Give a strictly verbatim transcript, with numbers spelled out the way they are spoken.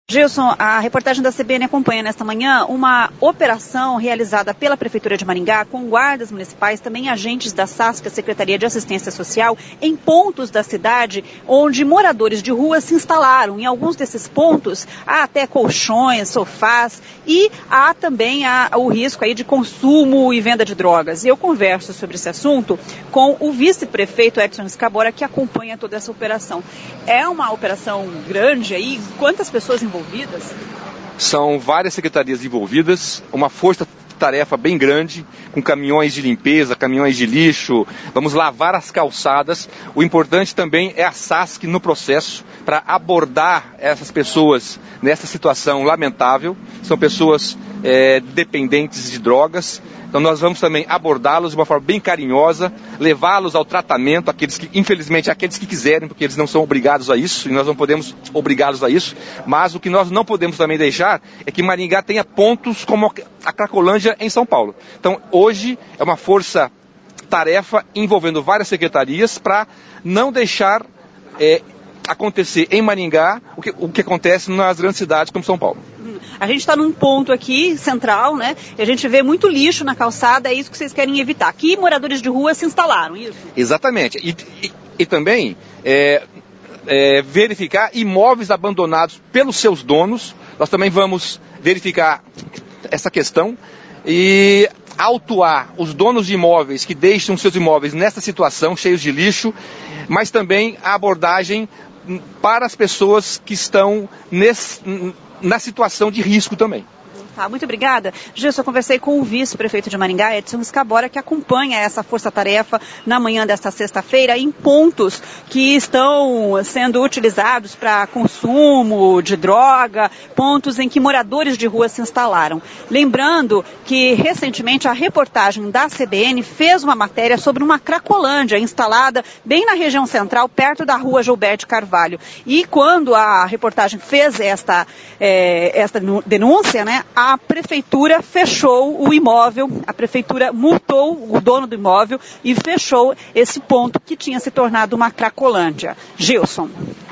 Gilson, a reportagem da C B N acompanha nesta manhã uma operação realizada pela Prefeitura de Maringá com guardas municipais, também agentes da SASC, a Secretaria de Assistência Social, em pontos da cidade onde moradores de rua se instalaram. Em alguns desses pontos há até colchões, sofás e há também a, o risco aí de consumo e venda de drogas. E eu converso sobre esse assunto com o vice-prefeito Edson Scabora, que acompanha toda essa operação. É uma operação grande aí? Quantas pessoas envolvidas? São várias secretarias envolvidas, uma força-tarefa bem grande, com caminhões de limpeza, caminhões de lixo, vamos lavar as calçadas. O importante também é a SASC no processo, para abordar essas pessoas nessa situação lamentável. São pessoas é, dependentes de drogas, então nós vamos também abordá-los de uma forma bem carinhosa, levá-los ao tratamento, aqueles que, infelizmente, aqueles que quiserem, porque eles não são obrigados a isso, e nós não podemos obrigá-los a isso, mas o que nós não podemos também deixar é que Maringá tenha pontos como a Cracolândia em São Paulo. Então, hoje é uma força-tarefa envolvendo várias secretarias para não deixar é, acontecer em Maringá o que, o que acontece nas grandes cidades como São Paulo. A gente está num ponto aqui, central, né? E a gente vê muito lixo na calçada, é isso que vocês querem evitar. Aqui moradores de rua se instalaram, isso? Exatamente. E, e, e também é, é, verificar imóveis abandonados pelos seus donos. Nós também vamos verificar essa questão e autuar os donos de imóveis que deixam seus imóveis nessa situação, cheios de lixo, mas também a abordagem para as pessoas que estão nesse, na situação de risco também. Tá, muito obrigada. Gilson, eu conversei com o vice-prefeito de Maringá, Edson Scabora, que acompanha essa força-tarefa na manhã desta sexta-feira em pontos que estão sendo utilizados para consumo de droga, pontos em que moradores de rua se instalaram. Lembrando que, recentemente, a reportagem da C B N fez uma matéria sobre uma Cracolândia instalada bem na região central, perto da rua Gilberto Carvalho. E quando a reportagem fez esta, é, esta denúncia, né, a prefeitura fechou o imóvel, a prefeitura multou o dono do imóvel e fechou esse ponto que tinha se tornado uma Cracolândia. Gilson.